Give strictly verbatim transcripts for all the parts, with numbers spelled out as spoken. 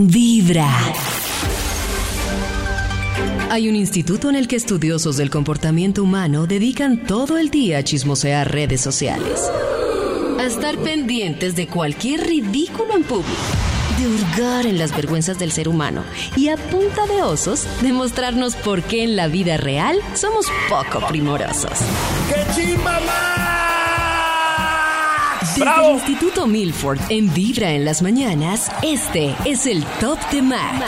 Vibra. Hay un instituto en el que estudiosos del comportamiento humano dedican todo el día a chismosear redes sociales, a estar pendientes de cualquier ridículo en público, de hurgar en las vergüenzas del ser humano y a punta de osos demostrarnos por qué en la vida real somos poco primorosos. ¡Qué chimba más! Desde ¡Bravo! el Instituto Milford en Vibra en las mañanas, este es el Top de Max.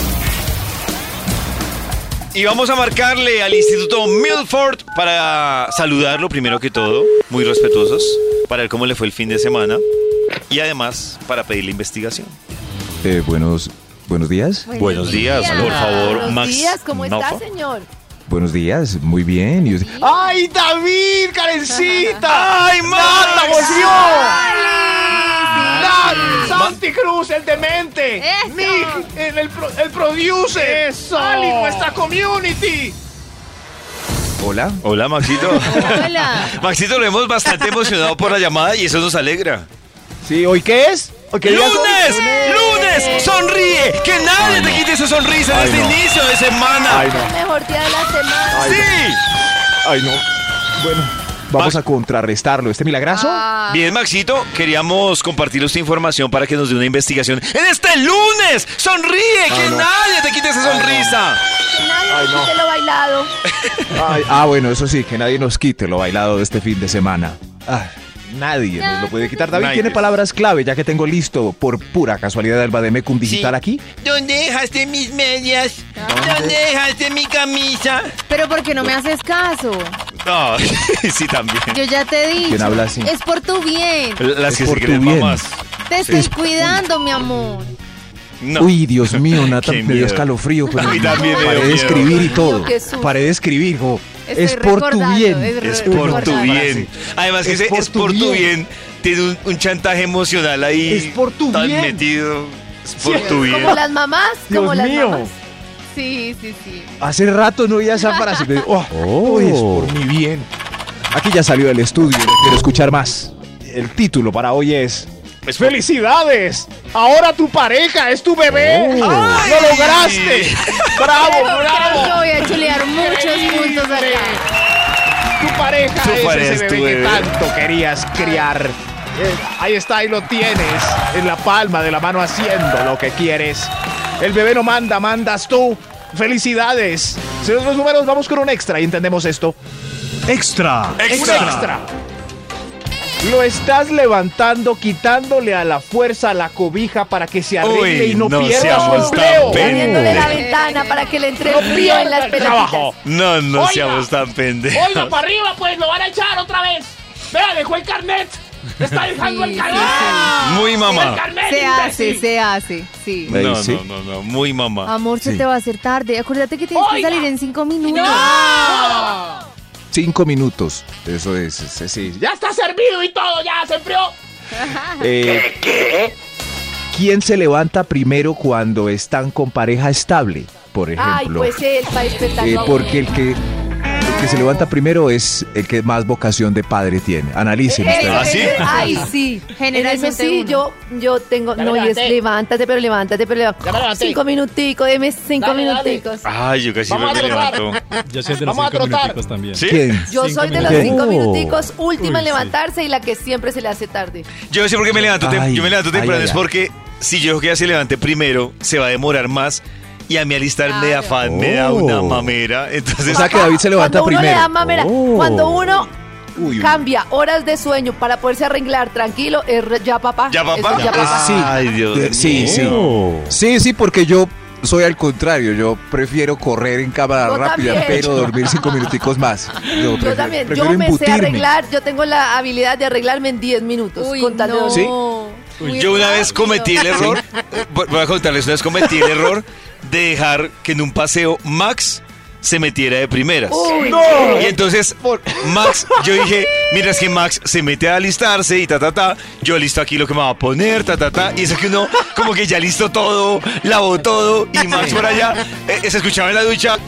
Y vamos a marcarle al Instituto Milford para saludarlo primero que todo, muy respetuosos, para ver cómo le fue el fin de semana y además para pedirle investigación. Eh, buenos, buenos días. Buenos, Buenos días, días. por favor, Buenos Max. días, ¿cómo está, Milford. señor? Buenos días, muy bien. Y usted- ¡Ay, David, Karencita! ¡Ay, Max! ¡Nada, emoción! ¡Ay! ¡Nada! ¡Santi Cruz, el demente! ¡Eso! ¡Nick, el, el, pro- el producer! ¡Eso! ¡Ali, nuestra community! Hola. Hola, Maxito. Hola. Maxito, lo hemos bastante emocionado por la llamada y eso nos alegra. Sí, ¿hoy qué es? ¿Hoy qué día es hoy? ¡Lunes! ¡Lunes! ¡Sonríe! ¡Que nadie te quite esa sonrisa Ay, desde no. inicio de semana! Ay, no. El mejor día de la semana. Ay, ¡Sí! Ay, no. Bueno, Vamos Max- a contrarrestarlo. ¿Este milagrazo? Ah, Bien, Maxito, queríamos compartir esta información para que nos dé una investigación en este lunes. ¡Sonríe! ¡Que no. nadie te quite esa sonrisa! que nadie Ay, no. quite lo bailado. Ay, ah, bueno, eso sí, que nadie nos quite lo bailado de este fin de semana. Ah, nadie nos lo puede quitar. David Nadie. tiene palabras clave, ya que tengo listo, por pura casualidad, el Bademecum digital Sí. aquí. ¿Dónde dejaste mis medias? ¿Dónde dejaste mi camisa? Pero ¿por qué no me haces caso? No, sí, también. Yo ya te he dicho. ¿Quién habla así? Es por tu bien. Las Es que por se tu creen bien. mamás. Te estoy Es- cuidando, mi amor. No. Uy, Dios mío, Nata, Qué me dio miedo. escalofrío. Pero A mí también me dio paré de miedo. escribir y Dios todo. mío, qué susto. Paré de escribir, jo. Estoy Es por tu recordando, bien. es re- Es por tu recordando. bien. Además que Es ese por es tu por tu bien. bien. Tiene un, un chantaje emocional ahí. Es por tu tan bien. metido. Es por Sí, tu bien. Como las mamás, como Dios las mío. mamás. Sí, sí, sí. Hace rato no oía esa frase. Me- Oh, oh, es por mi bien. Aquí ya salió del estudio, no quiero escuchar más. El título para hoy es... Es por- ¡Felicidades! Ahora tu pareja es tu bebé. Oh. ¡Ay! ¡Lo lograste! ¡Bravo, Pero creo que bravo! voy a chulear muchos puntos acá. Tu pareja Tu es pareja ese es tu bebé que bebé. tanto querías criar. Eh, ahí está, ahí lo tienes. En la palma de la mano haciendo lo que quieres. El bebé no manda, mandas tú. ¡Felicidades! Señores los números, vamos con un extra y entendemos esto. Extra. Un extra. Lo estás levantando, quitándole a la fuerza la cobija para que se arregle Uy, y no, no pierda seamos su tan empleo. pendejos. Abriéndole la ventana para que le entre el frío en las pierda el trabajo. pelotitas. No, no Oiga. seamos tan pendejos. Oiga, para arriba, pues lo van a echar otra vez. Vea, dejó el carnet. Está dejando Sí, el sí, carnet. Muy El mamá. carnet, Se hace, imbécil. se hace, sí. Ahí No, sí. no, no, no. Muy mamá. Amor, se Sí. te va a hacer tarde. Acuérdate que tienes que Oiga. salir en cinco minutos. Cinco minutos. Eso es, sí, sí. Ya está servido y todo, ya se enfrió. Eh, ¿Quién se levanta primero cuando están con pareja estable? Por ejemplo. Ay, pues él, para despertarlo Eh, a porque uno. el que, el que se levanta primero es el que más vocación de padre tiene. Analicen Eh, ustedes. ¿Ah, sí? Ay, sí. Generalmente sí, uno. yo, yo tengo, Ya me no, y es levanté. levántate, pero levántate, pero Ya me levántate. levanté. Cinco minuticos, deme cinco Dale, dale. minuticos. Ay, yo casi Vamos me a trotar. levanto. Yo soy de los Vamos a cinco trotar. minuticos también. ¿Sí? ¿Quién? Yo Cinco soy de los minutos. cinco Oh. minuticos, última en Uy, sí. levantarse y la que siempre se le hace tarde. Yo sé por qué me levanto, tem- Ay, yo me levanto ay, temprano, ay, es ay. porque si yo que ya se levante primero, se va a demorar más y a mí alistar me da Claro. fan, me da Oh. una mamera. Entonces, O sea que David se levanta Cuando uno primero. le da mamera, Oh. cuando uno Uy, uy. cambia horas de sueño para poderse arreglar tranquilo, es re- ya papá. ¿Ya, papá? Eso es Ya, ya papá. Sí. Ay, Dios Eh, sí, mío. sí. Sí, sí, porque yo soy al contrario. Yo prefiero correr en cámara Yo rápida, también. pero dormir cinco minuticos más. Yo, Yo prefiero- también, prefiero yo me sé embutirme. arreglar, yo tengo la habilidad de arreglarme en diez minutos. Uy, con tal de no. dormir. ¿Sí? Muy Yo una vez rápido. cometí el error, voy voy a contarles, una vez cometí el error de dejar que en un paseo Max se metiera de primeras. Uy, Y entonces, Max, yo dije, mientras que Max se mete a alistarse y ta, ta, ta, yo listo aquí lo que me va a poner, ta, ta, ta, y eso que uno como que ya listo todo, lavó todo, y Max por allá, eh, se escuchaba en la ducha,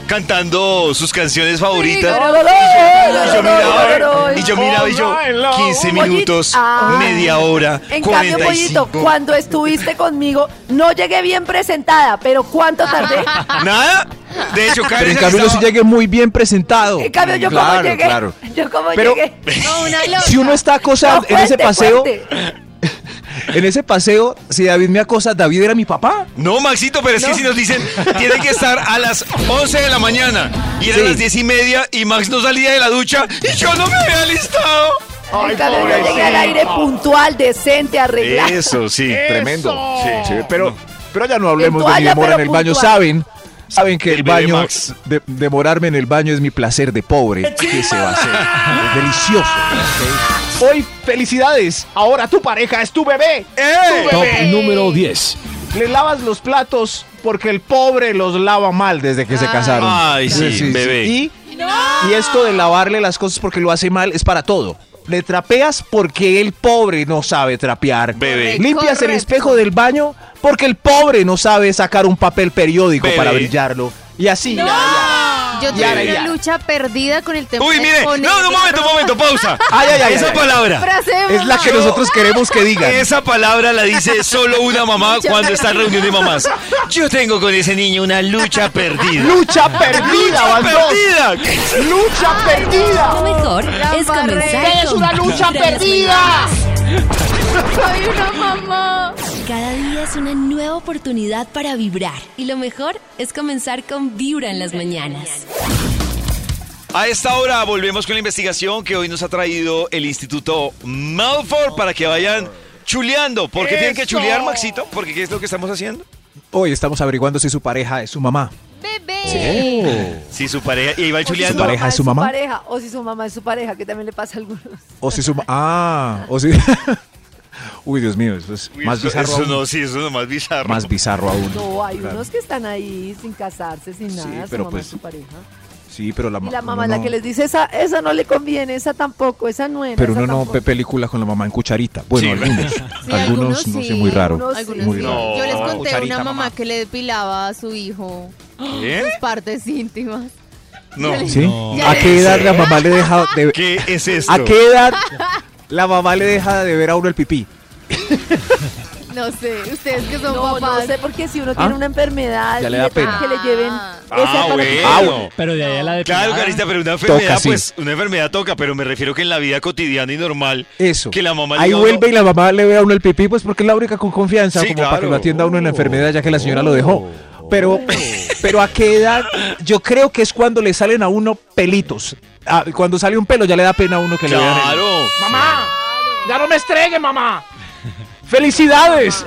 cantando sus canciones favoritas. Y yo miraba, y yo miraba y yo, quince minutos, Ah. media hora, En cambio, cuarenta y Pollito, cinco. cuando estuviste conmigo, no llegué bien presentada, pero ¿cuánto tardé? ¿Nada? De hecho, Pero Karen en cambio, yo sí llegué muy bien presentado. En cambio, yo Claro, como llegué. claro. Yo como Pero- llegué. No, una loca. Si uno está acosado No, en ese fuerte, paseo, fuerte. en ese paseo, si David me acosa, David era mi papá. No, Maxito, pero es que si nos dicen, tienen que estar a las once de la mañana y eran Sí. las diez y media y Max no salía de la ducha y yo no me había listado. En cambio, yo llegué al aire puntual, decente, arreglado. Eso, sí. Tremendo. Sí. Sí, pero, pero ya no hablemos En de mi toalla, demora en pero el baño. puntual. Saben, saben que El el, bebé baño, Max. de- demorarme en el baño es mi placer de pobre. ¿Qué se va a hacer? Es delicioso. Hoy, felicidades. Ahora tu pareja es tu bebé. Tu Top bebé. número diez. Le lavas los platos porque el pobre los lava mal desde que se casaron. Ay, sí, bebé. Y, y esto de lavarle las cosas porque lo hace mal es para todo. Le trapeas porque el pobre no sabe trapear. Bebé. Limpias el Correcto. espejo del baño porque el pobre no sabe sacar un papel periódico Bebé. para brillarlo. Y así. ya, ya. Yo Ya, tuve ya. una lucha perdida con el tema Uy, de mire, poner no, no, un la momento, un ropa. momento, pausa. Ay, ay, ay, Esa ay. palabra, Frase de Es la que mamá. nosotros queremos que digan. esa palabra la dice solo una mamá cuando está en reunión de mamás. Yo tengo con ese niño una lucha perdida. Lucha perdida, van dos. ¡Perdida! Lucha perdida. Lo mejor es comenzar Es con una lucha Vibra en las perdida. mañanas. Soy una mamá. Cada día es una nueva oportunidad para vibrar. Y lo mejor es comenzar con Vibra en las mañanas. A esta hora volvemos con la investigación que hoy nos ha traído el Instituto Milford para que vayan chuleando. ¿Por qué tienen que ¡Eso! chulear, Maxito? Porque ¿qué es lo que estamos haciendo? Hoy estamos averiguando si su pareja es su mamá. Bebé. Si su pareja y va O si chuleando. su pareja es su mamá. pareja, o si su mamá es su pareja, que también le pasa a algunos. O si su ma- Ah, o si. Uy, Dios mío, eso es Uy, más eso- bizarro. Eso aún. no, sí, eso es lo más bizarro. Más bizarro aún. No, hay Claro. unos que están ahí sin casarse, sin nada, su pero mamá pues, es su pareja. Sí, pero la, Y ma- la mamá uno la no- que les dice, esa, esa no le conviene, esa tampoco, esa no era. Pero esa uno no tampoco". ve película con la mamá en cucharita. Bueno, Sí, algunos. Sí, algunos, algunos no sí. sé, muy raro. Algunos Algunos Muy sí. raro. Yo les No, conté cucharita, una mamá, mamá. que le depilaba a su hijo ¿Eh? sus partes íntimas. No. Yo le- ¿Sí? No. Ya ¿A le- qué edad la mamá le deja de ¿Qué es esto? ¿A qué edad la mamá le deja de ver a uno el pipí? No sé, ustedes que son No, papás. no sé, porque si uno tiene ¿Ah? una enfermedad Ya le y da le toca pena. que le lleven Ah. ese Ah, aparato. bueno. Ah, bueno. Pero de ahí a la de Claro, Carita, pero una enfermedad, Toca, sí. pues, una enfermedad toca, pero me refiero que en la vida cotidiana y normal, Eso. que la mamá le Ahí diga a uno- vuelve y la mamá le ve a uno el pipí, pues porque es la única con confianza, Sí, como para claro. que lo atienda a uno en la enfermedad, ya que la señora lo dejó. Pero, pero ¿a qué edad? Yo creo que es cuando le salen a uno pelitos. Ah, cuando sale un pelo ya le da pena a uno que le vean el- Claro. Mamá, ya no me estregue, mamá. ¡Felicidades!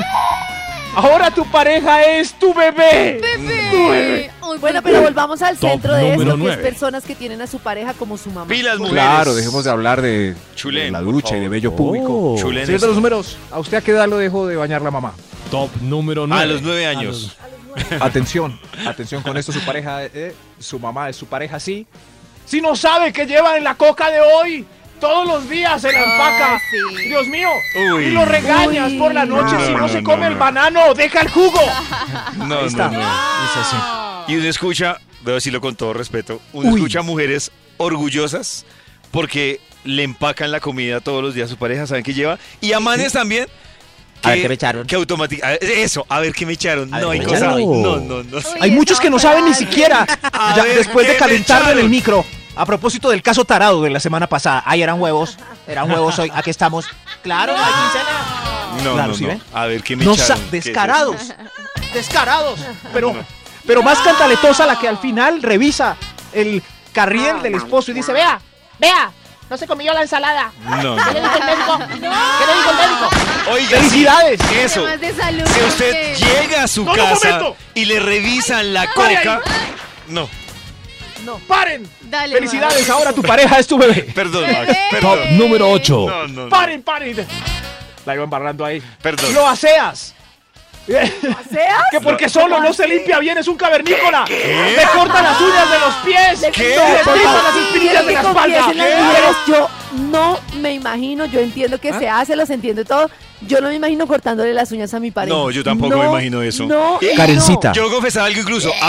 Ahora tu pareja es tu bebé. Bebé. Ay, Bueno, bebé. pero volvamos al Top centro de número esto, que es nueve. personas que tienen a su pareja como su mamá. Pilas, mujeres. Claro, dejemos de hablar de, Chulen, de la por ducha y favor. de bello público. Chulen Señor de esto. los números, ¿a usted a qué edad lo dejó de bañar la mamá? Top número nueve. A los nueve años. Atención, atención con esto, su pareja, eh, su mamá es su pareja, sí. Si no sabe que lleva en la coca de hoy, todos los días se la empaca. Ay, sí. Dios mío. Uy. Y lo regañas Uy. por la noche No, si no, no, se no, come no. el banano. Deja el jugo. No, Ahí está. no, no. Es así. Y uno escucha, debo decirlo con todo respeto, uno Uy. escucha mujeres orgullosas porque le empacan la comida todos los días a su pareja, ¿saben qué lleva? Y a manes también. A ver qué me echaron. Que automáticamente. Eso, a ver qué me echaron. A No ver hay qué me cosa. echaron. No, no, no. Uy, Hay muchos que no saben ni frase. siquiera. A Ya, ver, después ¿qué de me calentarlo en el echaron? micro. A propósito del caso tarado de la semana pasada. Ay, eran huevos. Eran huevos hoy. Aquí estamos. Claro, hay quincena. No, Claro, no, ¿sí no. ve? A ver qué me No echaron. sa- ¿Qué es descarados. Descarados. Pero, pero más cantaletosa la que al final revisa el carriel del esposo y dice, vea, vea, no se comió la ensalada. eso? No, ¿Qué le no. dijo el médico? ¿Qué le dijo el médico? Oiga, ¡Felicidades! sí, eso. Temas de salud. Si usted porque- llega a su No, no, casa momento. y le revisan la Pare ahí. coca. No, ¡Paren! Dale, ¡Felicidades! Max. Ahora tu pareja es tu bebé. perdón, Max. Bebé. Top Perdón. número ocho. No, no, no. ¡Paren, paren! La iba embarrando ahí. Perdón. ¡Lo aseas! ¿Seas? Que porque solo no se limpia bien, es un cavernícola. ¿Qué? Le corta las uñas de los pies. Le- ¿Qué? No, Le por tripa favor, las quiero espinillas de que la confiesen espalda. las ¿Qué? mujeres. Yo no me imagino, yo entiendo que ¿Ah? se hace, los entiendo todo. Yo no me imagino cortándole las uñas a mi pareja. No, yo tampoco me imagino eso. No, Y- y Karencita. no. Yo confesaba algo incluso. A mí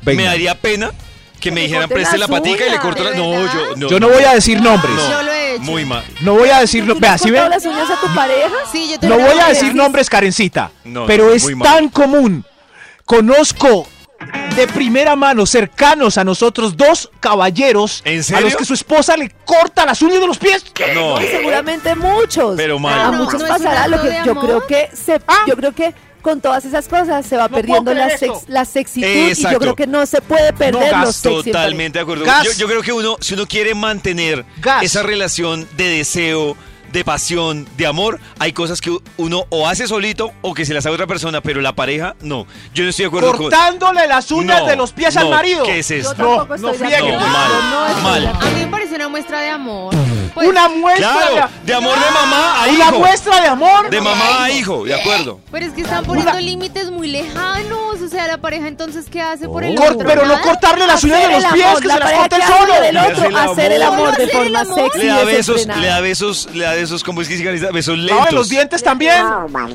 Venga. me daría pena que me le dijeran corten preste la las patica y le uñas. corto la... ¿De No, verdad? yo no. Yo no voy a decir nombres. No, Yo lo he hecho. muy mal. No voy a decir... ¿Tú le Vea, has si cortado ven, las uñas a tu pareja? Sí, yo te no lo voy a hago. decir nombres, Karencita, No, pero no, es muy mal. tan común. Conozco de primera mano, cercanos a nosotros, dos caballeros ¿En a serio? los que su esposa le corta las uñas de los pies. No, Y seguramente muchos. Pero mal. A No, muchos no es pasará un lo acto que de yo amor. creo que se, yo creo que con todas esas cosas se va No perdiendo puedo la, creer sex, esto. la sexitud y Exacto. yo creo que no se puede perder No, los gas, sexy en Totalmente de acuerdo. Gas. Yo, yo creo que uno, si uno quiere mantener Gas. esa relación de deseo, de pasión, de amor, hay cosas que uno o hace solito o que se las hace a otra persona, pero la pareja, no. Yo no estoy de acuerdo con... Cortándole las uñas No, de los pies al no, marido. ¿qué es pareja. esto? Yo tampoco no estoy de friegue, acuerdo. pues. Yo no estoy Mal. de A acuerdo. mí me parece una muestra de amor. Pues, Una muestra Claro, de amor de mamá a Una hijo. muestra de amor. De mamá a hijo, de acuerdo. Pero es que están poniendo límites muy lejanos. O sea, la pareja entonces, ¿qué hace por el Cor- otro? pero no Nada. cortarle las uñas de Hacer los el pies, amor, que la se las pareja corte que él hace solo. del Le hace otro, el hacer el amor. amor de Hacer el forma amor. sexy Le da besos, desenfrenada. le da besos, le da besos, ¿cómo es que se dice? Besos No, lentos. en los dientes también.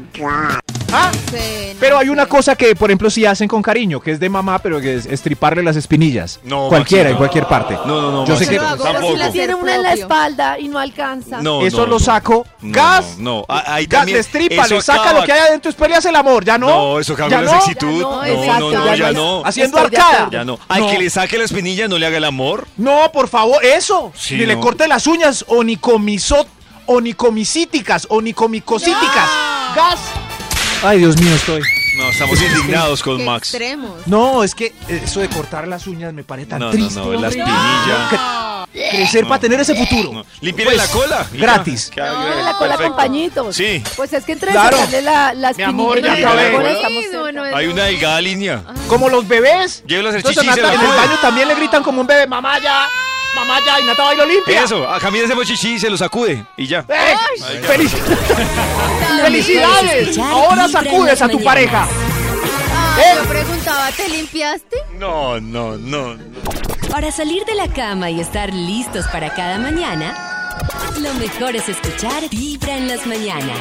Ah, Sí, no pero hay una sé. cosa que, por ejemplo, sí hacen con cariño, que es de mamá, pero que es estriparle las espinillas. No, Cualquiera, Maxito. en cualquier parte. No, no, no, Yo sé Maxito, que Yo lo hago, pero tampoco. sí la Tiene hacer una en la propio. espalda y no alcanza. No, eso no, lo no. saco. No, gas. No, no. Ah, ahí Gas, también- le estripa, eso le saca acaba- lo que hay adentro, después le hace el amor. Ya no. No, eso cambia ya la no. sexitud. Ya No, no, no, exacto, no, ya ya no. no. Haciendo Estoy de arcada. acuerdo. Ya no. Al No. que le saque la espinilla no le haga el amor. No, por favor, eso. Sí, Ni le no. corte las uñas onicomisot, onicomicíticas, onicomicosíticas. Gas. Ay, Dios mío, estoy. No, estamos indignados con Qué Max. extremos. No, es que eso de cortar las uñas me parece tan No, no, triste. no, la hombre. espinilla. Cre- crecer No. para tener ese futuro. No. Límpiale Pues, la cola. y gratis. ya. Tiene la cola Perfecto. con pañitos. Sí. Pues es que entre Claro. sacarle la, la Mi amor, espinilla ya y la acabé. cola Sí, estamos no, cerca. no es- Hay una delgada línea. Como los bebés. Llévelos el Entonces, chichi y se Nata, la en el sacude. baño también le gritan como un bebé, mamá ya, mamá ya, y Nata va y lo limpia. Eso, a Camila ese chichi y se lo sacude y ya. ¡Eh! ¡Feliz- Lo ¡Felicidades! mejor es escuchar Ahora Vibra en sacudes las a tu mañanas. pareja. Ah, ¿Eh? yo preguntaba, ¿te limpiaste? No, no, no. Para salir de la cama y estar listos para cada mañana, lo mejor es escuchar Vibra en las mañanas.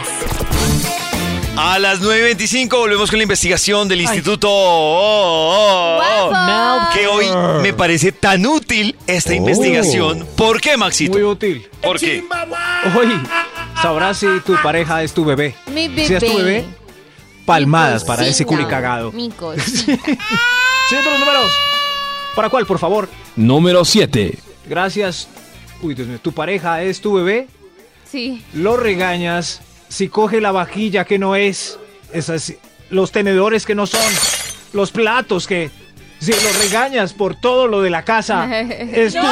A las nueve veinticinco volvemos con la investigación del Instituto oh, oh, oh, Guapo. que hoy me parece tan útil esta investigación. ¿Por qué, Maxito? Muy útil. ¿Por qué? Hoy sabrás si tu pareja es tu bebé. Mi bebé. Si es tu bebé, palmadas Mi para ese cocina. culi cagado. Mi cocina. Siguiente los números. ¿Para cuál, por favor? Número siete. Gracias. Uy, Dios mío, tu pareja es tu bebé. Sí. Lo regañas si coge la vajilla que no es, esas, los tenedores que no son, los platos que, si lo regañas por todo lo de la casa, es tu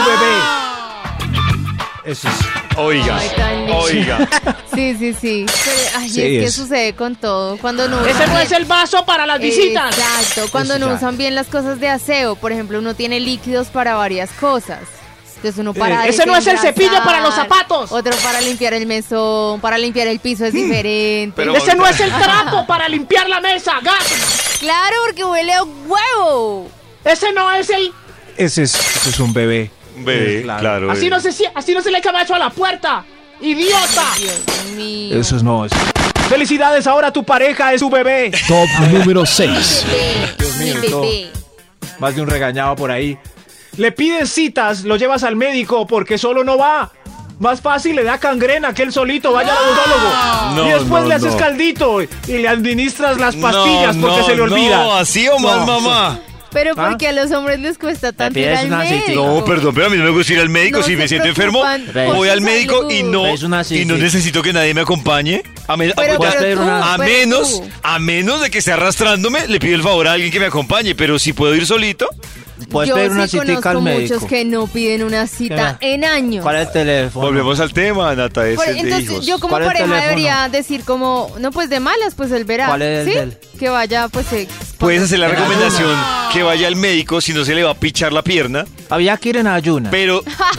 bebé. Eso es. Oiga, Ay, tan lindo. oiga. Sí, sí, sí. Pero, ay, Sí, es que es. sucede con todo. Cuando no Ese no es el vaso para las visitas. Exacto. Cuando Eso no ya. usan bien las cosas de aseo. Por ejemplo, uno tiene líquidos para varias cosas. Entonces uno para Eh, ese no es el desengrasar, cepillo para los zapatos. Otro para limpiar el mesón, para limpiar el piso es diferente. Pero- Ese no es el trapo para limpiar la mesa, gato. Claro, porque huele a huevo. Ese no es el... Ese es, ese es un bebé. Ve, Eh, claro. claro. Así eh. no se, cie- así no se le cabacho a la puerta. ¡Idiota! Dios mío. Eso es no. es- Felicidades, ahora tu pareja es tu bebé. Top número seis. Bebé, mi mío, todo. bebé. Más de un regañado por ahí. Le pides citas, lo llevas al médico porque solo no va. Más fácil le da gangrena que él solito vaya al odontólogo. No, y después no, le haces no. caldito y le administras las pastillas No, porque no, se le olvida. No, así o más, No, mamá. Pero ¿Ah? porque a los hombres les cuesta tanto ir pides al una médico. cita. No, perdón, pero a mí no me gusta ir al médico. No si se me siento enfermo, preocupan por voy su al médico y salud. no, Ves una y cita. no necesito que nadie me acompañe. A, men- Pero, a- pero tú, a pero menos, tú. a menos de que esté arrastrándome, le pido el favor a alguien que me acompañe. Pero si puedo ir solito, Puedes Yo pedir una sí citica al conozco médico. muchos que no piden una cita ¿Qué? en años. ¿Cuál es el teléfono? volvemos al tema, Nata, ese Por- es de entonces hijos. yo como ¿Cuál es el pareja teléfono? debería decir como, no pues de malas, pues él verá. ¿Cuál es el ¿Sí? del? Que vaya pues... eh, Puedes hacer la En recomendación que vaya al médico si no se le va a pichar la pierna, Había que ir en ayuna. pero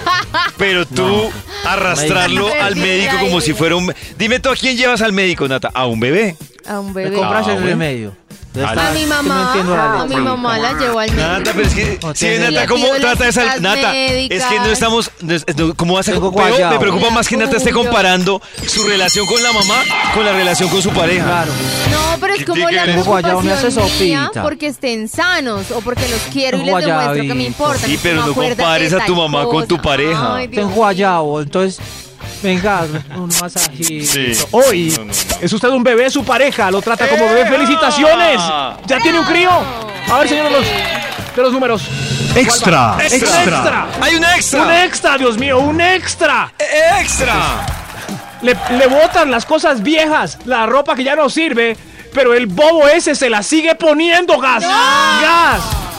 pero tú arrastrarlo médico. al médico como si fuera un... Dime tú, ¿a quién llevas al médico, Nata? A un bebé. a un Me bebé. compras Ah, el bueno. remedio. A mi mamá, no entiendo la a mi letra. mamá la llevo al médico. Nata, pero es que, No sí, tiene- Nata, Le ¿cómo pido trata las esa? citas Nata, médicas. es que no estamos, no es- no, ¿cómo vas a, Tengo veo- guayabo. me preocupa más que Nata esté Orgullo. comparando su relación con la mamá con la relación con su pareja. Claro. No, pero es ¿Qué como tiene la que ver? Tengo guayabo, me hace preocupación mía sopita. porque estén sanos o porque los quiero y les Guayabito. demuestro que me importa. Sí, pero no compares a tu mamá con tu pareja. Tengo guayabo, entonces, venga, un masajito. Sí. Hoy No, no, no. es usted un bebé, su pareja lo trata como bebé. ¡Felicitaciones! ¡Ya tiene un crío! A ver, señor de los, de los números. Extra. Extra. ¡Extra! Hay un extra. ¡Un extra, Dios mío! ¡Un extra! Eh, extra. Le, le botan las cosas viejas, la ropa que ya no sirve, pero el bobo ese se la sigue poniendo, gas. ¡Gas!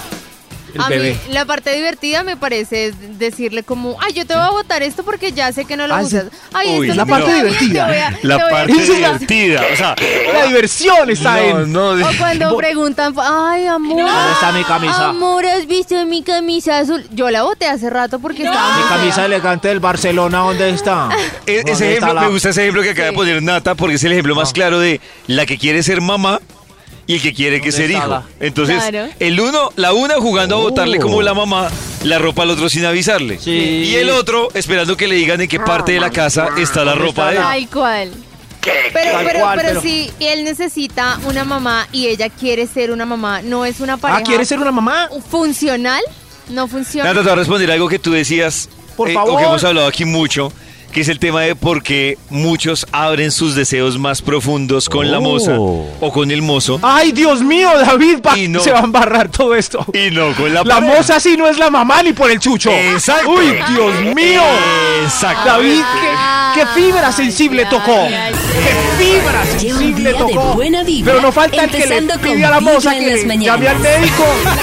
El A bebé. mí la parte divertida me parece es decirle como, ay, yo te voy a botar esto porque ya sé que no lo Ah, usas. Ay, Uy, esto la no te parte queda bien, divertida. te voy a- La te voy a- parte Esa es la- divertida. O sea, La diversión está no, en... no. O cuando Bo- preguntan, ay, amor, ¿Dónde está mi camisa? amor, ¿has visto mi camisa azul? Yo la boté hace rato porque estaba muy Mi fea. camisa elegante del Barcelona, ¿dónde está? E- ¿Dónde Ese está ejemplo, la- me gusta ese ejemplo que acaba de Sí. poner Nata porque es el ejemplo más claro de la que quiere ser mamá y el que quiere que ¿Dónde ser está hijo. la- Entonces, Claro. el uno, la una jugando a botarle como la mamá la ropa al otro sin avisarle. Sí. Y el otro esperando que le digan en qué parte de la casa está la ¿Dónde ropa de está él. la- Tal cual. Pero, Tal pero, cual, pero, pero- si él necesita una mamá y ella quiere ser una mamá, ¿no es una pareja Ah, ¿quiere ser una mamá? funcional? No funciona. Nata, te voy a responder algo que tú decías, Por eh, favor. o que hemos hablado aquí mucho, que es el tema de por qué muchos abren sus deseos más profundos con la moza o con el mozo ¡Ay, Dios mío, David! pa- Y no. Se va a embarrar todo esto. y no con la La pareja. moza sí no es la mamá ni por el chucho. Exacto. ¡Uy, Dios mío! Exacto. David, ¿qué, qué fibra sensible Ay, tocó? ay, ay. ¡Qué fibra Lleva un sensible día de tocó! buena vibra, Pero no falta el que le empezando con pide a la moza Vibra en que las le mañanas. llame al médico.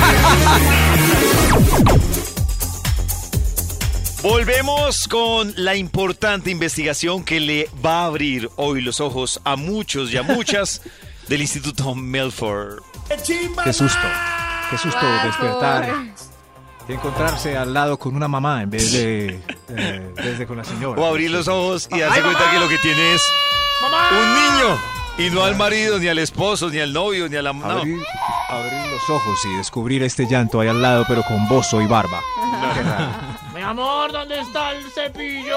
Volvemos con la importante investigación que le va a abrir hoy los ojos a muchos y a muchas del Instituto Milford. Qué susto, qué susto Guau, despertar por- y encontrarse al lado con una mamá en vez de, eh, en vez de con la señora. O abrir los ojos y darse cuenta que lo que tiene es un niño y no al marido, ni al esposo, ni al novio, ni a la... No. Abrir, abrir los ojos y descubrir este llanto ahí al lado, pero con bozo y barba. Mi amor, ¿dónde está el cepillo?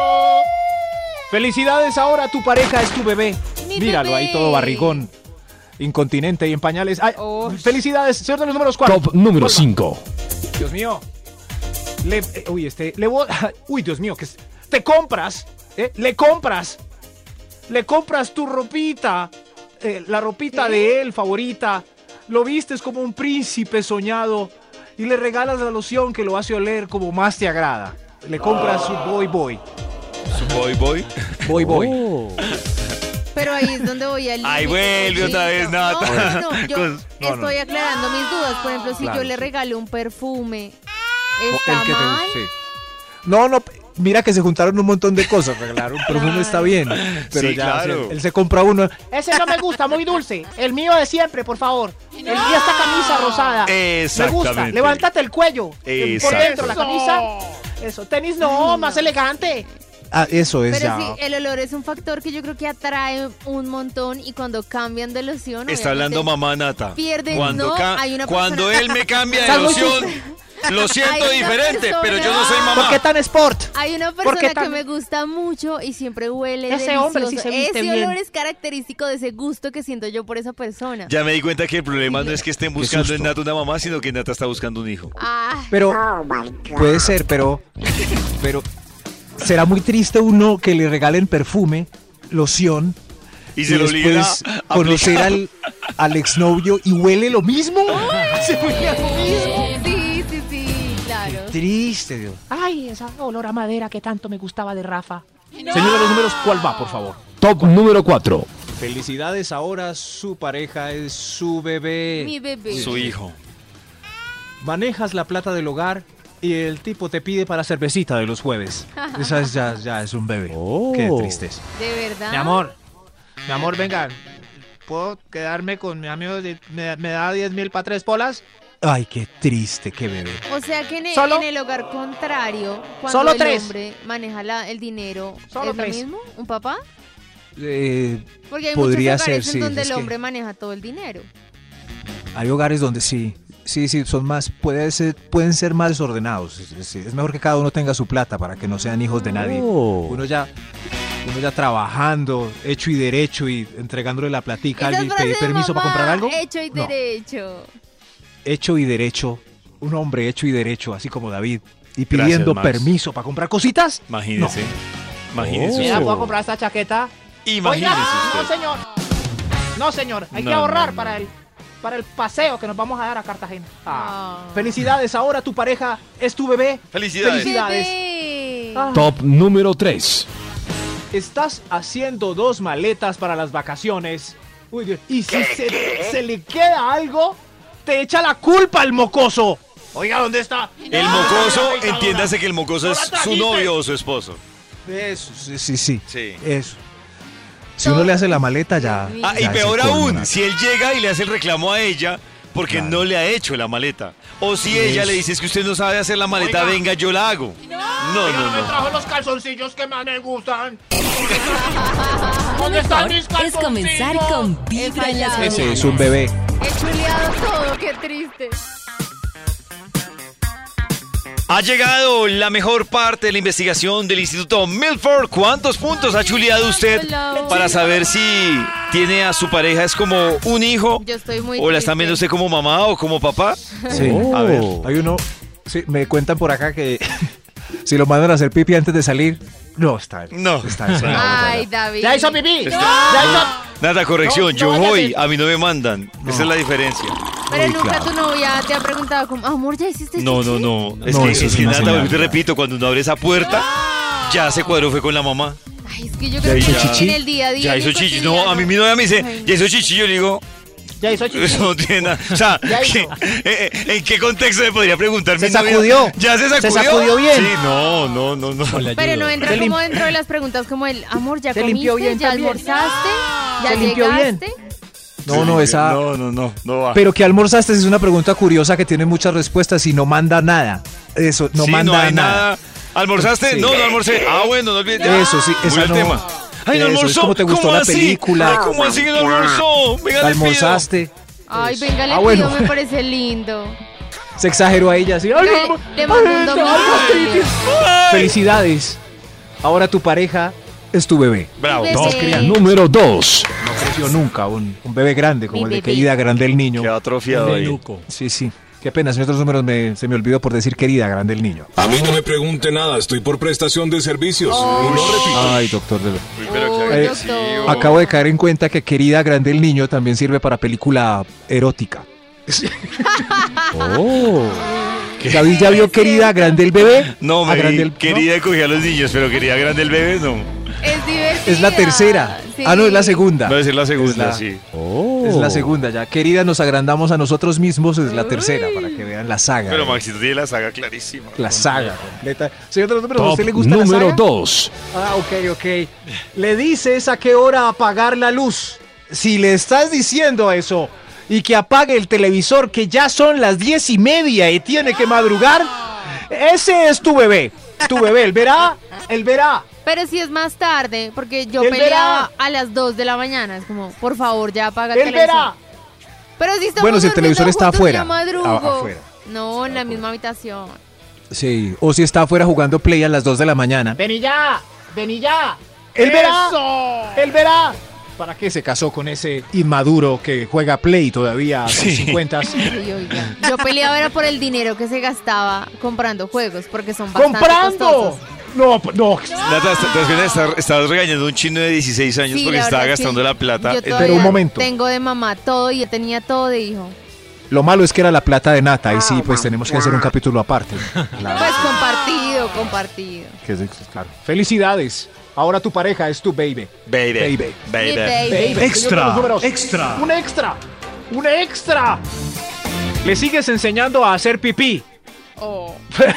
Felicidades, ahora tu pareja es tu bebé. Mi Míralo bebé. ahí todo barrigón, incontinente y en pañales. Ay, Oh. felicidades, señor de los números cuatro. Top número cinco. Dios mío. Le, eh, uy, este, le voy- uy, Dios mío, que es- te compras, ¿eh? Le compras, le compras tu ropita, eh, la ropita de él favorita, lo vistes como un príncipe soñado y le regalas la loción que lo hace oler como más te agrada. Le compras su boy boy, Su boy boy. boy boy. Pero ahí es donde voy al Ay, límite, vuelve otra vez, Chito. Nata. No, no, no, yo Con- no, estoy no. aclarando mis dudas. Por ejemplo, si Claro, yo le sí. regalo un perfume, El ¿está que te- mal? sí. No, no, mira que se juntaron un montón de cosas. Regalar un perfume Claro. está bien, pero Sí, ya claro. si él, él se compra uno. Ese no me gusta, muy dulce. El mío de siempre, por favor. El mío esta camisa rosada. Me gusta. Exactamente. Levántate el cuello. Por Exacto. dentro la camisa. Eso. Tenis no, más elegante. Ah, eso es Pero ya. sí, el olor es un factor que yo creo que atrae un montón y cuando cambian de loción... Está obviamente, hablando mamá Nata. pierden, Cuando, no, ca- hay una cuando persona- él me cambia de Estás muy loción, lo siento Hay una diferente, persona- pero yo no soy ¿Por mamá. qué tan sport? Hay una ¿Por qué persona que tan- me gusta mucho y siempre huele Ese delicioso. hombre sí se viste Ese bien. olor es característico de ese gusto que siento yo por esa persona. Ya me di cuenta que el problema no es que estén buscando en susto. Nata una mamá, sino que Nata está buscando un hijo. Ah, Pero puede ser, pero pero será muy triste uno que le regalen perfume, loción Y se lo obliguen a después conocer aplicar. al, al exnovio y huele lo mismo. Se huele a lo mismo. sí, sí, sí, claro. Triste, Dios. Ay, esa olor a madera que tanto me gustaba de Rafa. Señor de los números, ¿cuál va, por favor? Top número cuatro. Felicidades, ahora su pareja es su bebé. Mi bebé. Su hijo. Manejas la plata del hogar y el tipo te pide para cervecita de los jueves. Esa es ya, ya es un bebé. Qué tristeza. ¿De verdad? Mi amor, mi amor, venga. ¿Puedo quedarme con mi amigo? de- ¿Me, me da diez mil para tres polas? Ay, qué triste, qué bebé. O sea que en el, ¿Solo? en el hogar contrario, cuando Solo el tres. hombre maneja la- el dinero, Solo ¿es tres. lo mismo? ¿Un papá? Eh, Porque hay Podría muchos hogares ser, en sí, donde es el que- hombre maneja todo el dinero. Hay hogares donde sí, sí, sí, son más, puede ser, pueden ser más desordenados. Es, es- es mejor que cada uno tenga su plata para que no sean hijos de nadie. Oh. Uno ya, uno ya trabajando, hecho y derecho y entregándole la platica a Esa alguien, frase pedir de permiso para mamá, comprar algo. Hecho y No. derecho. Hecho y derecho, un hombre hecho y derecho, así como David, y pidiendo Max. permiso para comprar cositas. Imagínese. Imagínese. Oh. Mira, usted. ¿puedo comprar esta chaqueta? Imagínese Oiga, no, usted. señor. No, señor. Hay No, que ahorrar no, no. para el para el paseo que nos vamos a dar a Cartagena. Ah. Felicidades, ahora tu pareja es tu bebé. Felicidades. Felicidades. Bebé. Ah. Top número tres. Estás haciendo dos maletas para las vacaciones. Uy, Dios. Y si se, se le queda algo, te echa la culpa el mocoso. Oiga, ¿dónde está? El mocoso, entiéndase que el mocoso es su novio o su esposo. Eso, sí, sí, sí. Sí. Eso. Si uno le hace la maleta, ya. Ah, y ya es el peor colmo, aún, Nata. si él llega y le hace el reclamo a ella porque Claro. no le ha hecho la maleta. O si ella Eso. le dice, es que usted no sabe hacer la maleta, Oiga. venga, yo la hago. No, Oiga, no, me no. trajo los calzoncillos que más me gustan. Lo ¿Dónde están mejor mis es comenzar calzoncillos? con Vibra en las fallado. Ese mañanas. es un bebé. He chuleado todo, qué triste. Ha llegado la mejor parte de la investigación del Instituto Milford. ¿Cuántos puntos ha chuleado usted Hola. para saber si tiene a su pareja es como un hijo Yo estoy muy o la están triste. viendo usted como mamá o como papá? Sí. Oh. A ver, hay uno. Sí, me cuentan por acá que si lo mandan a hacer pipi antes de salir, no está. No. Está encerrado. Ay, David. ¿Ya hizo pipí? Está- ¿Ya hizo? Nada, corrección, No, yo no vaya a voy, ser. a mí no me mandan. Esa es la diferencia. Pero Uy, nunca claro. tu novia te ha preguntado como, amor, ¿ya hiciste No, chichi? no, no. Es No, que, eso es es que una nada, señal, yo te ya. repito, cuando uno abre esa puerta, ya se cuadró, fue con la mamá. Ay, es que yo ¿Ya creo que hizo en chichi? el día a día. Ya en hizo el chichi. No, cotidiano. a mí mi novia me dice, Ay, ya hizo chichi. Yo le digo, ¿Ya hizo chichi? eso no tiene nada. O sea, Ya ¿qué- hizo. eh, eh, ¿en qué contexto me podría preguntar Se mi novia? sacudió. ¿Ya se Se sacudió? sacudió bien. Sí, no, no, no, no. Pero no entra Se como lim- dentro de las preguntas como el, amor, ¿ya Se comiste? limpió bien ¿Ya también. almorzaste? ¿Ya Se limpió bien. llegaste? No, no, esa. No, no, no, no va. Pero que almorzaste es una pregunta curiosa que tiene muchas respuestas y no manda nada. Eso, no Sí, manda no hay nada. nada. ¿Almorzaste? Sí. No, no almorcé. Ah, bueno, no olvides. Eso, sí, Muy esa el no. tema. Ay, no Eso, es almorzó. como te gustó ¿Cómo la así? película. Ay, ¿cómo así que no almorzó? Venga, le pido. Almorzaste. Ay, venga, le Ah, pido, bueno. me parece lindo. Se exageró a ella así. ¡Ay, Le, no, le mando un ay, domingo. ay, Felicidades. Ahora tu pareja es tu bebé. Bravo. Bebé. Dos crían. Número dos. No creció nunca un, un bebé grande como Mi el de bebé. querida grande el niño. Quedó atrofiado ahí. Sí, sí. Qué pena, en otros números me- se me olvidó por decir querida grande el niño. A mí no me pregunte nada, estoy por prestación de servicios. Y no repito. Ay, doctor. de- Uy, pero Uy, qué Eh, doctor. Acabo de caer en cuenta que querida grande el niño también sirve para película erótica. Oh. David ya vio querida grande el bebé. No, A me grande el- quería coger a los niños, pero quería grande el bebé, no. Es divertida. Es la tercera. Sí. Ah, no, es la segunda. Va a ser la segunda, Es la- sí. Oh. Es la segunda ya. Querida, nos agrandamos a nosotros mismos, es la tercera, para que vean la saga. Pero eh, Maxito tiene la saga clarísima. La saga completa. Señor de los números, ¿a Top usted le gusta la número saga? dos. Ah, ok, ok. Le dices a qué hora apagar la luz. Si le estás diciendo eso y que apague el televisor, que ya son las diez y media y tiene que madrugar, ese es tu bebé. Tu bebé, él verá, él verá. Pero si es más tarde, porque yo Él peleaba verá. a las dos de la mañana. Es como, por favor, ya apaga el Él televisor. verá. Pero si estamos Bueno, si el televisor durmiendo está juntos, afuera. ya madrugo. A- afuera. No, en la misma habitación. Sí, o si está afuera jugando play a las dos de la mañana. Vení ya, vení ya. Él verá. ¡Eso! Él verá. ¿Para qué se casó con ese inmaduro que juega play todavía a sus cincuenta? Uy, oiga. Yo peleaba era por el dinero que se gastaba comprando juegos, porque son bastante ¡Comprando! costosos. No, no. Nata, ¿te das cuenta? Está- estabas regañando a un chino de dieciséis años Sí, porque la estaba verdad, gastando sí. la plata. Yo en- todavía Pero un momento. tengo de mamá todo y yo tenía todo de hijo. Lo malo es que era la plata de Nata y sí, pues tenemos que hacer un capítulo aparte. Claro. Pues compartido, compartido. Que es- claro. Felicidades. Ahora tu pareja es tu baby. Baby. Baby. Baby. Mi baby. Baby. Extra, Señor de los números. extra. Un extra. Un extra. Le sigues enseñando a hacer pipí. Oh.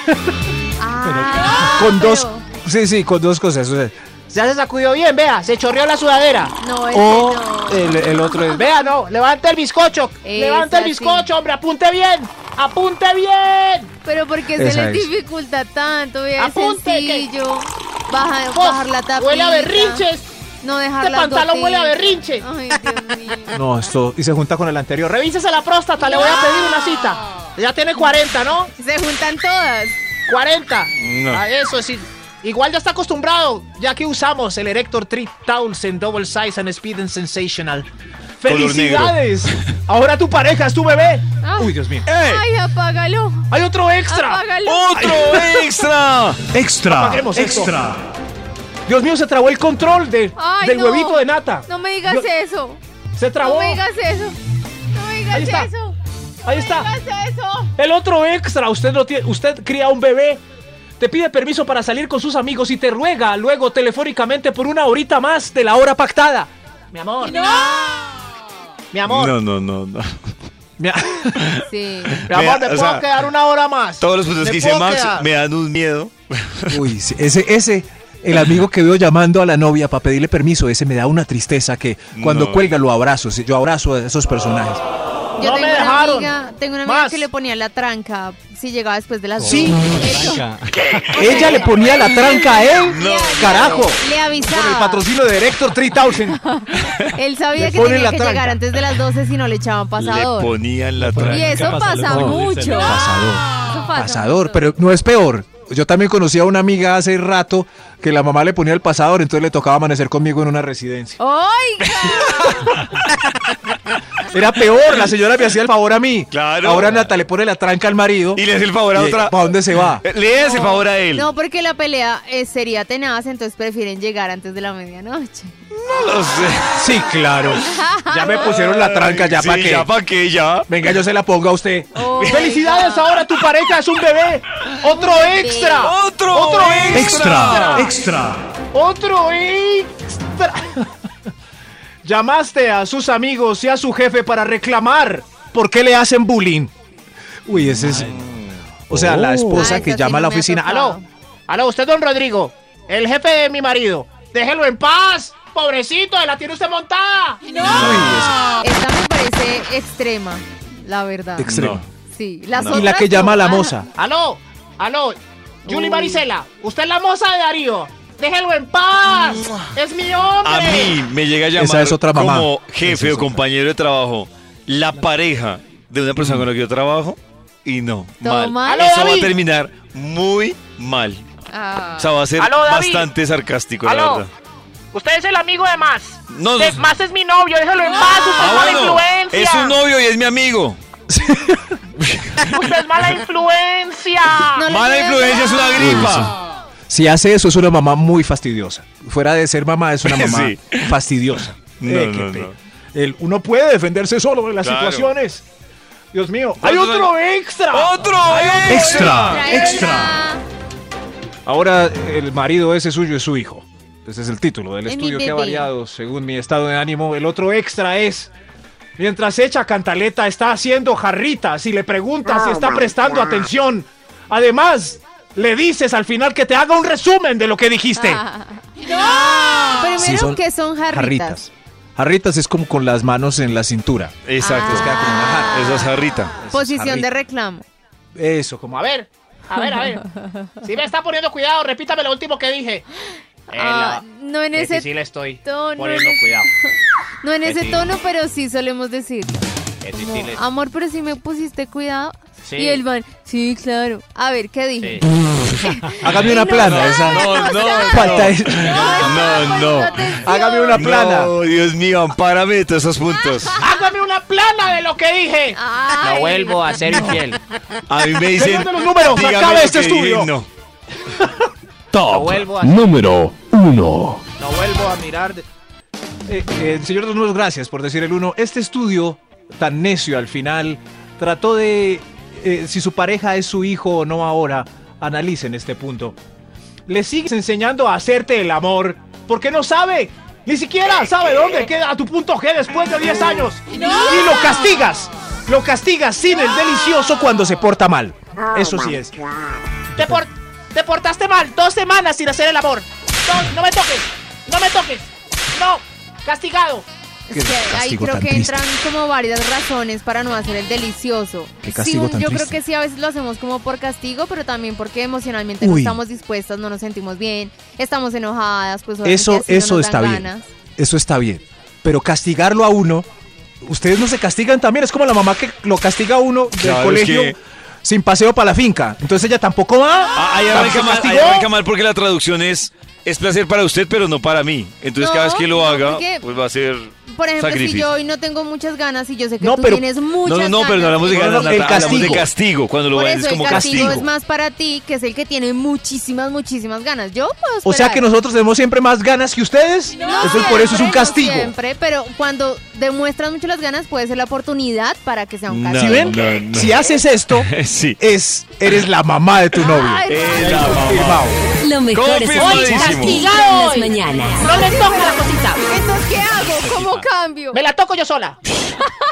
Ah, Con pero- dos. Sí, sí, con dos cosas. O sea, Ya se sacudió bien, vea, se chorreó la sudadera. No, ese o no. el, el otro es. Vea, no, levante el bizcocho. Esa Levante el sí. bizcocho, hombre, apunte bien. Apunte bien. Pero porque se Esa les es. dificulta tanto, vea, es Apunte, que- sencillo. Baja- Vos, bajar la tapita. huele a berrinches. No dejar Este las pantalón huele a goticas. berrinche. Ay, Dios mío. No, esto... Y se junta con el anterior. Revísese la próstata, le voy a pedir una cita. Ya tiene cuarenta, ¿no? Se juntan todas. cuarenta. No. A eso sí. Igual ya está acostumbrado, ya que usamos el Erector tres Thousand Double Size and Speed and Sensational. ¡Felicidades! Ahora tu pareja es tu bebé. Ah. Uy, Dios mío. Ay, apágalo. Hay otro extra. Apágalo. ¡Otro extra! Extra. Apaguemos esto. Extra. Dios mío, se trabó el control de, Ay, del no. huevito de nata. No me digas Dios- eso. Se trabó. No me digas eso. No me digas Ahí está. eso. Ahí No está. me digas eso. El otro extra. Usted no tiene, usted cría un bebé. Te pide permiso para salir con sus amigos y te ruega luego telefónicamente por una horita más de la hora pactada. Mi amor. No. Mi amor. No, no, no, no. Mi a- Sí. Mi amor, Vea, ¿me o puedo sea, quedar una hora más? Todos los puntos ¿Me que dice puedo Max quedar? me dan un miedo. Uy, sí, ese, ese, el amigo que veo llamando a la novia para pedirle permiso, ese me da una tristeza que cuando No. cuelga lo abrazo. sí, Yo abrazo a esos personajes. Yo No tengo me una dejaron. amiga, tengo una amiga Más. que le ponía la tranca si llegaba después de las Sí. dos. Ella le ponía la tranca a él. No. Carajo. Le avisaba. Con el patrocinio de Erector tres thousand. Él sabía Le que ponen tenía la que tranca. llegar antes de las doce si no le echaban pasador. Le ponían la Y tranca. eso pasa No, mucho. Pasador. Eso pasa Pasador, mucho. pero no es peor. Yo también conocí a una amiga hace rato que la mamá le ponía el pasador, entonces le tocaba amanecer conmigo en una residencia. ¡Oiga! Era peor, la señora me hacía el favor a mí. Claro. Ahora Nata le pone la tranca al marido. Y le hace el favor a Y- otra. ¿Para dónde se va? Eh, Le hace el favor a él. No, porque la pelea eh, sería tenaz, entonces prefieren llegar antes de la medianoche. No lo sé. Sí, claro. Ya me pusieron la tranca, ya Sí, para qué. ya para qué, ya. Venga, yo se la pongo a usted. Oiga. ¡Felicidades! Ahora tu pareja es un bebé. ¡Otro extra! ¡Otro! ¡Otro extra! ¡Extra! ¡Otro extra! Llamaste a sus amigos y a su jefe para reclamar por qué le hacen bullying. Uy, ese es... O sea, la esposa Ah, que esa sí llama a no la me ha oficina. tocado. ¡Aló! Aló, usted, don Rodrigo, el jefe de mi marido. Déjelo en paz. Pobrecito, la tiene usted montada. Uy, ese- Esta me parece extrema, la verdad. extremo. Sí, las Y la otras que llama a la no. moza. Aló, aló, Julie Uy. Maricela, usted es la moza de Darío. Déjelo en paz. Es mi hombre. A mí me llega a llamar Esa es otra mamá. como jefe Esa es o otra. compañero de trabajo la pareja de una persona con la que yo trabajo y no, ¿Todo mal. mal? Aló, Eso va a David. terminar muy mal. Ah. O sea, va a ser Aló, David. bastante sarcástico, la Aló. verdad. Usted es el amigo de Más. No, De- no. Más es mi novio, déjelo en paz. Usted Ah, es mala bueno, influencia. es su novio y es mi amigo. Usted es mala influencia. No le Mala creas influencia es una nada. gripa. Si hace eso es una mamá muy fastidiosa. Fuera de ser mamá es una mamá Sí. fastidiosa. No, Eh, qué no, pe- no. El- uno puede defenderse solo de las Claro. situaciones. Dios mío. ¡Hay ¿Cuántos otro años? extra! ¡Otro extra! Tráela. Ahora el marido ese suyo es su hijo. Ese es el título del Es mi estudio que ha bebé. variado según mi estado de ánimo. El otro extra es... Mientras echa cantaleta está haciendo jarritas y le preguntas si está prestando atención. Además, le dices al final que te haga un resumen de lo que dijiste. Ah. ¡No! Primero, Sí, son que son jarritas? Jarritas. Jarritas es como con las manos en la cintura. Exacto. Ah. Queda como una jarra. Eso es jarrita. Posición jarrita. de reclamo. Eso, como A ver, a ver, a ver. Si me está poniendo cuidado, repítame lo último que dije. Eh, Ah, la- no en que ese sí le estoy tono, poniendo en ese- cuidado. No en Que ese sí. tono, pero sí solemos decir. Que sí, como, sí le- amor, pero si me pusiste cuidado. Sí. Y el man, sí, claro. A ver, ¿qué dije? Sí. Hágame una plana. esa. No, no, Falta es- no, no. Hágame una plana. No, Dios mío, ampárame de todos esos puntos. Hágame una plana de lo que dije. Ay. No vuelvo a ser infiel. A mí me dicen. Señor de los números, dígame acabe lo este que dije, estudio. No. No Top vuelvo a- número uno. No vuelvo a mirar. de- Eh, eh, señor de los números, gracias por decir el uno. Este estudio, tan necio al final, trató de... eh, si su pareja es su hijo o no ahora, analicen este punto. ¿Le sigues enseñando a hacerte el amor? Porque no sabe. Ni siquiera sabe dónde queda tu punto G después de diez años. Y lo castigas. Lo castigas sin el delicioso cuando se porta mal. Eso sí es. Te, por- te portaste mal dos semanas sin hacer el amor. No, no me toques. No me toques. No. Castigado. Es que ahí creo que entran como varias razones para no hacer el delicioso. Qué castigo Sí, tan yo creo triste. que sí, a veces lo hacemos como por castigo, pero también porque emocionalmente no Uy. estamos dispuestas, no nos sentimos bien, estamos enojadas, pues obviamente Eso, así no eso nos está dan bien. ganas. Eso está bien. Pero castigarlo a uno, ustedes no se castigan también. Es como la mamá que lo castiga a uno del Claro, es colegio que- sin paseo para la finca. Entonces ella tampoco va. Ah, ahí ¿Tampoco arranca mal, ahí castigó? arranca mal porque la traducción es es placer para usted, pero no para mí. Entonces No, cada vez que lo no, haga, porque- pues va a ser Por ejemplo, si sacrificio. yo hoy no tengo muchas ganas y yo sé que No, tú pero- tienes No, muchas no, no, pero no ganas, hablamos de No, no, ganas, no, el Nata, hablamos de castigo. castigo. Cuando lo por ves eso es el como castigo, castigo. es más para ti, que es el que tiene muchísimas, muchísimas ganas. Yo puedo O sea esperar. que nosotros tenemos siempre más ganas que ustedes. No Entonces por eso es un siempre, no castigo. siempre, pero cuando demuestras mucho las ganas puede ser la oportunidad para que sea un No, castigo. ¿Sí ven? no, no. Si haces esto, Sí. es, eres la mamá de tu novio. Ay, Es la mamá. Confirmado. Lo mejor es Confirmadísimo. escuchar en las mañanas. No le toca la cosita. Entonces, ¿qué hago? ¿Cómo cambio? Me la toco yo sola.